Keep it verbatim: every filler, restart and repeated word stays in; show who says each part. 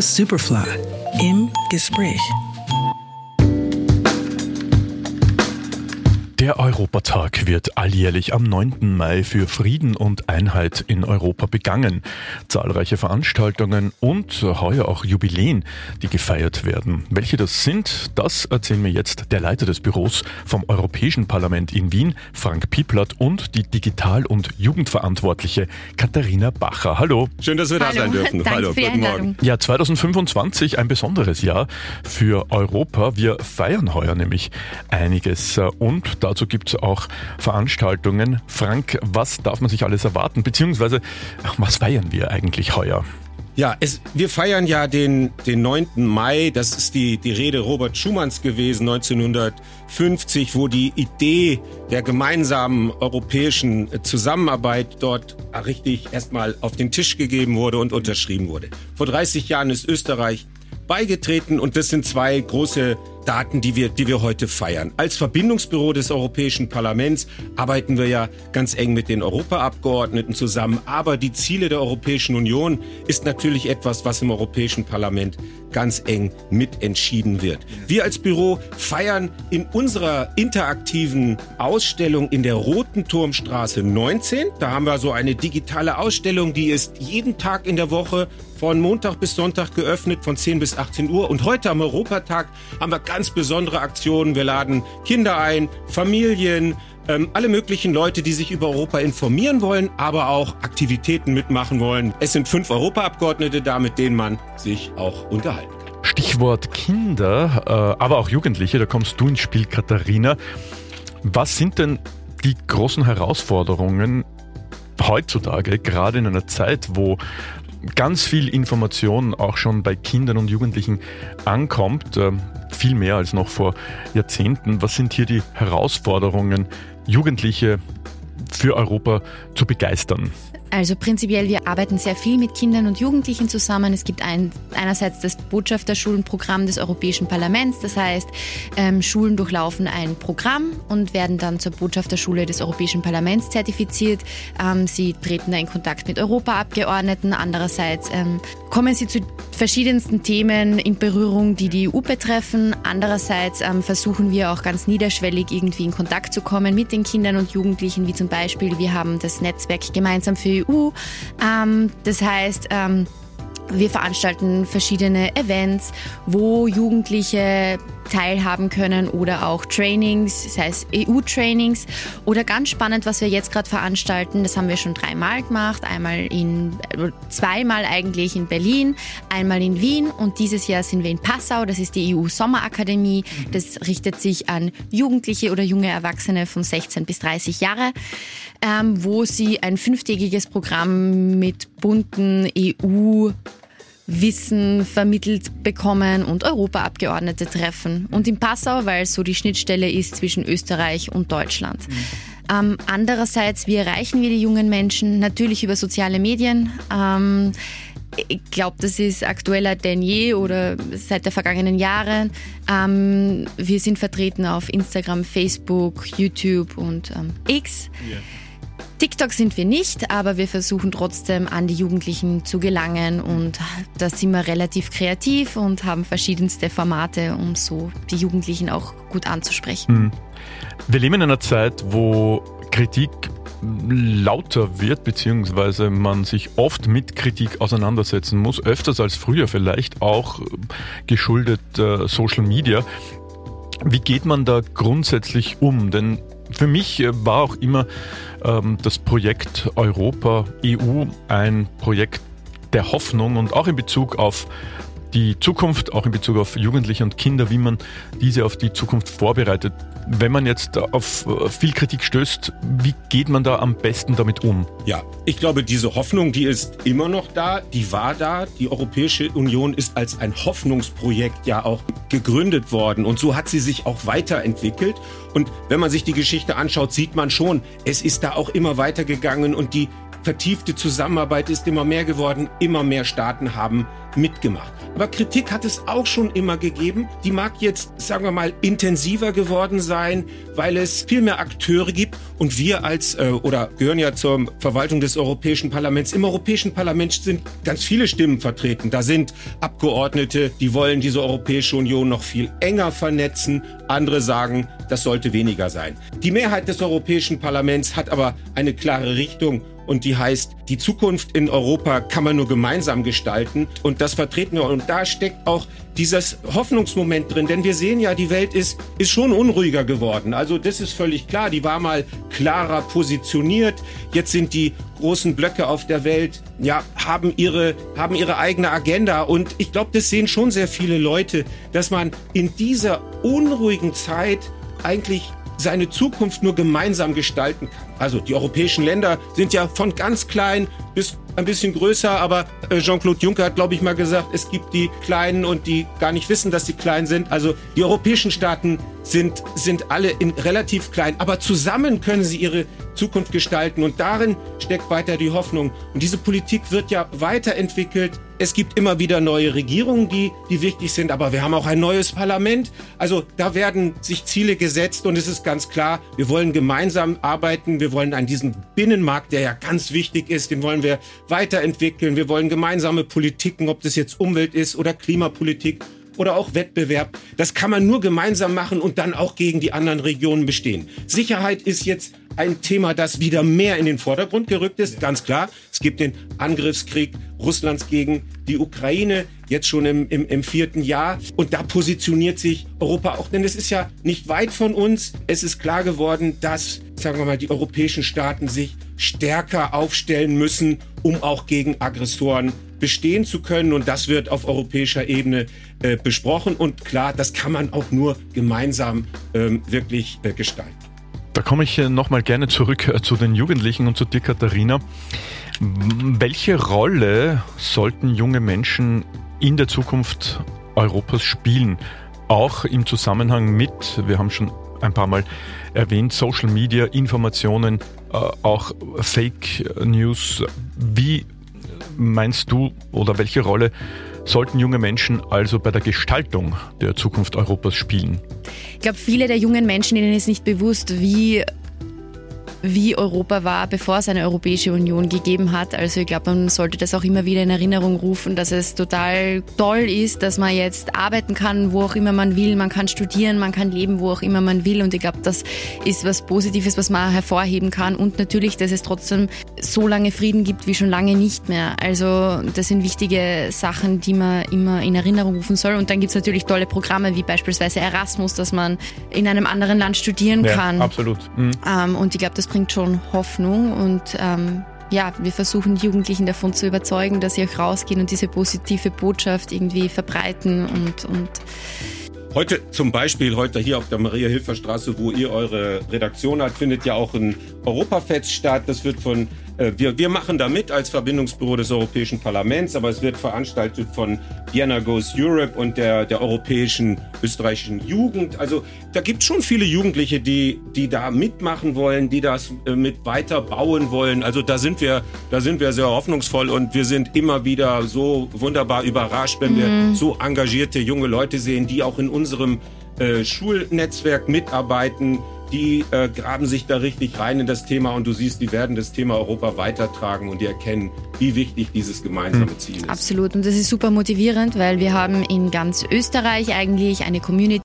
Speaker 1: Superfly im Gespräch.
Speaker 2: Der Europatag wird alljährlich am neunten Mai für Frieden und Einheit in Europa begangen. Zahlreiche Veranstaltungen und heuer auch Jubiläen, die gefeiert werden. Welche das sind, das erzählen mir jetzt der Leiter des Büros vom Europäischen Parlament in Wien, Frank Pieplatt, und die Digital- und Jugendverantwortliche Katharina Bacher. Hallo.
Speaker 3: Schön, dass wir da
Speaker 4: Hallo.
Speaker 3: sein dürfen.
Speaker 4: Danke
Speaker 3: Hallo,
Speaker 4: für die
Speaker 3: guten Morgen.
Speaker 4: Einladung.
Speaker 2: Ja, zweitausendfünfundzwanzig, ein besonderes Jahr für Europa. Wir feiern heuer nämlich einiges und dazu gibt es auch Veranstaltungen. Frank, was darf man sich alles erwarten? Beziehungsweise, was feiern wir eigentlich heuer?
Speaker 3: Ja, es, wir feiern ja den, den neunten Mai. Das ist die, die Rede Robert Schumanns gewesen, neunzehnhundertfünfzig, wo die Idee der gemeinsamen europäischen Zusammenarbeit dort richtig erstmal auf den Tisch gegeben wurde und unterschrieben wurde. Vor dreißig Jahren ist Österreich beigetreten und das sind zwei große Daten, die wir, die wir heute feiern. Als Verbindungsbüro des Europäischen Parlaments arbeiten wir ja ganz eng mit den Europaabgeordneten zusammen. Aber die Ziele der Europäischen Union ist natürlich etwas, was im Europäischen Parlament ganz eng mitentschieden wird. Wir als Büro feiern in unserer interaktiven Ausstellung in der Roten Turmstraße neunzehn. Da haben wir so eine digitale Ausstellung, die ist jeden Tag in der Woche von Montag bis Sonntag geöffnet, von zehn bis achtzehn Uhr. Und heute am Europatag haben wir ganz besondere Aktionen. Wir laden Kinder ein, Familien, ähm, alle möglichen Leute, die sich über Europa informieren wollen, aber auch Aktivitäten mitmachen wollen. Es sind fünf Europaabgeordnete da, mit denen man sich auch unterhalten kann.
Speaker 2: Stichwort Kinder, äh, aber auch Jugendliche, da kommst du ins Spiel, Katharina. Was sind denn die großen Herausforderungen heutzutage, gerade in einer Zeit, wo ganz viel Information auch schon bei Kindern und Jugendlichen ankommt, äh, viel mehr als noch vor Jahrzehnten? Was sind hier die Herausforderungen, Jugendliche für Europa zu begeistern?
Speaker 4: Also prinzipiell, wir arbeiten sehr viel mit Kindern und Jugendlichen zusammen. Es gibt ein, einerseits das Botschafterschulenprogramm des Europäischen Parlaments. Das heißt, ähm, Schulen durchlaufen ein Programm und werden dann zur Botschafterschule des Europäischen Parlaments zertifiziert. Ähm, sie treten da in Kontakt mit Europaabgeordneten. Andererseits ähm, kommen sie zu verschiedensten Themen in Berührung, die die E U betreffen. Andererseits ähm, versuchen wir auch ganz niederschwellig irgendwie in Kontakt zu kommen mit den Kindern und Jugendlichen, wie zum Beispiel, wir haben das Netzwerk Gemeinsam für E U. Ähm, das heißt, ähm, wir veranstalten verschiedene Events, wo Jugendliche teilhaben können oder auch Trainings, das heißt E U-Trainings. Oder ganz spannend, was wir jetzt gerade veranstalten, das haben wir schon dreimal gemacht, einmal in, zweimal eigentlich in Berlin, einmal in Wien und dieses Jahr sind wir in Passau, das ist die E U-Sommerakademie. Das richtet sich an Jugendliche oder junge Erwachsene von sechzehn bis dreißig Jahre, ähm, wo sie ein fünftägiges Programm mit bunten E U Wissen vermittelt bekommen und Europaabgeordnete treffen. Und in Passau, weil es so die Schnittstelle ist zwischen Österreich und Deutschland. Mhm. Ähm, andererseits, wie erreichen wir die jungen Menschen? Natürlich über soziale Medien. Ähm, ich glaube, das ist aktueller denn je oder seit der vergangenen Jahre. Ähm, wir sind vertreten auf Instagram, Facebook, YouTube und ähm, X. Yeah. TikTok sind wir nicht, aber wir versuchen trotzdem an die Jugendlichen zu gelangen und da sind wir relativ kreativ und haben verschiedenste Formate, um so die Jugendlichen auch gut anzusprechen.
Speaker 2: Wir leben in einer Zeit, wo Kritik lauter wird, beziehungsweise man sich oft mit Kritik auseinandersetzen muss, öfters als früher vielleicht, auch geschuldet äh, Social Media. Wie geht man da grundsätzlich um? Denn für mich war auch immer ähm, das Projekt Europa, E U ein Projekt der Hoffnung und auch in Bezug auf die Zukunft, auch in Bezug auf Jugendliche und Kinder, wie man diese auf die Zukunft vorbereitet. Wenn man jetzt auf viel Kritik stößt, wie geht man da am besten damit um?
Speaker 3: Ja, ich glaube, diese Hoffnung, die ist immer noch da, die war da. Die Europäische Union ist als ein Hoffnungsprojekt ja auch gegründet worden und so hat sie sich auch weiterentwickelt. Und wenn man sich die Geschichte anschaut, sieht man schon, es ist da auch immer weitergegangen und die vertiefte Zusammenarbeit ist immer mehr geworden, immer mehr Staaten haben mitgemacht. Aber Kritik hat es auch schon immer gegeben. Die mag jetzt, sagen wir mal, intensiver geworden sein, weil es viel mehr Akteure gibt. Und wir als, äh, oder gehören ja zur Verwaltung des Europäischen Parlaments. Im Europäischen Parlament sind ganz viele Stimmen vertreten. Da sind Abgeordnete, die wollen diese Europäische Union noch viel enger vernetzen. Andere sagen, das sollte weniger sein. Die Mehrheit des Europäischen Parlaments hat aber eine klare Richtung. Und die heißt, die Zukunft in Europa kann man nur gemeinsam gestalten. Und das vertreten wir. Und da steckt auch dieses Hoffnungsmoment drin. Denn wir sehen ja, die Welt ist, ist schon unruhiger geworden. Also das ist völlig klar. Die war mal klarer positioniert. Jetzt sind die großen Blöcke auf der Welt, ja, haben ihre, haben ihre eigene Agenda. Und ich glaube, das sehen schon sehr viele Leute, dass man in dieser unruhigen Zeit eigentlich seine Zukunft nur gemeinsam gestalten kann. Also die europäischen Länder sind ja von ganz klein bis ein bisschen größer, aber Jean-Claude Juncker hat, glaube ich, mal gesagt, es gibt die Kleinen und die gar nicht wissen, dass sie klein sind. Also die europäischen Staaten sind, sind alle in relativ klein, aber zusammen können sie ihre Zukunft gestalten und darin steckt weiter die Hoffnung. Und diese Politik wird ja weiterentwickelt. Es gibt immer wieder neue Regierungen, die, die wichtig sind, aber wir haben auch ein neues Parlament. Also da werden sich Ziele gesetzt und es ist ganz klar, wir wollen gemeinsam arbeiten, wir wollen an diesem Binnenmarkt, der ja ganz wichtig ist, den wollen wir weiterentwickeln. Wir wollen gemeinsame Politiken, ob das jetzt Umwelt ist oder Klimapolitik oder auch Wettbewerb. Das kann man nur gemeinsam machen und dann auch gegen die anderen Regionen bestehen. Sicherheit ist jetzt ein Thema, das wieder mehr in den Vordergrund gerückt ist, ganz klar. Es gibt den Angriffskrieg Russlands gegen die Ukraine, jetzt schon im, im, im vierten Jahr. Und da positioniert sich Europa auch, denn es ist ja nicht weit von uns. Es ist klar geworden, dass, sagen wir mal, die europäischen Staaten sich stärker aufstellen müssen, um auch gegen Aggressoren bestehen zu können. Und das wird auf europäischer Ebene äh, besprochen. Und klar, das kann man auch nur gemeinsam ähm, wirklich äh, gestalten.
Speaker 2: Da komme ich nochmal gerne zurück zu den Jugendlichen und zu dir, Katharina. Welche Rolle sollten junge Menschen in der Zukunft Europas spielen? Auch im Zusammenhang mit, wir haben schon ein paar Mal erwähnt, Social Media, Informationen, äh, auch Fake News. Wie meinst du oder welche Rolle sollten junge Menschen also bei der Gestaltung der Zukunft Europas spielen?
Speaker 4: Ich glaube, viele der jungen Menschen, denen ist nicht bewusst, wie, wie Europa war, bevor es eine Europäische Union gegeben hat. Also ich glaube, man sollte das auch immer wieder in Erinnerung rufen, dass es total toll ist, dass man jetzt arbeiten kann, wo auch immer man will. Man kann studieren, man kann leben, wo auch immer man will. Und ich glaube, das ist was Positives, was man hervorheben kann. Und natürlich, dass es trotzdem so lange Frieden gibt wie schon lange nicht mehr. Also das sind wichtige Sachen, die man immer in Erinnerung rufen soll. Und dann gibt es natürlich tolle Programme wie beispielsweise Erasmus, dass man in einem anderen Land studieren
Speaker 2: ja,
Speaker 4: kann.
Speaker 2: Absolut. Mhm.
Speaker 4: Ähm, und ich glaube, das bringt schon Hoffnung und ähm, ja, wir versuchen die Jugendlichen davon zu überzeugen, dass sie auch rausgehen und diese positive Botschaft irgendwie verbreiten und, und
Speaker 3: Heute zum Beispiel, heute hier auf der Maria-Hilfer-Straße, wo ihr eure Redaktion habt, findet ja auch ein Europafest statt. Das wird von, äh, wir, wir machen da mit als Verbindungsbüro des Europäischen Parlaments, aber es wird veranstaltet von Vienna Goes Europe und der, der europäischen österreichischen Jugend. Also da gibt es schon viele Jugendliche, die, die da mitmachen wollen, die das äh, mit weiter bauen wollen. Also da sind wir, da sind wir sehr hoffnungsvoll und wir sind immer wieder so wunderbar überrascht, wenn mhm. wir so engagierte junge Leute sehen, die auch in unserem äh, Schulnetzwerk mitarbeiten, die äh, graben sich da richtig rein in das Thema und du siehst, die werden das Thema Europa weitertragen und die erkennen, wie wichtig dieses gemeinsame Ziel ist.
Speaker 4: Absolut und das ist super motivierend, weil wir haben in ganz Österreich eigentlich eine Community,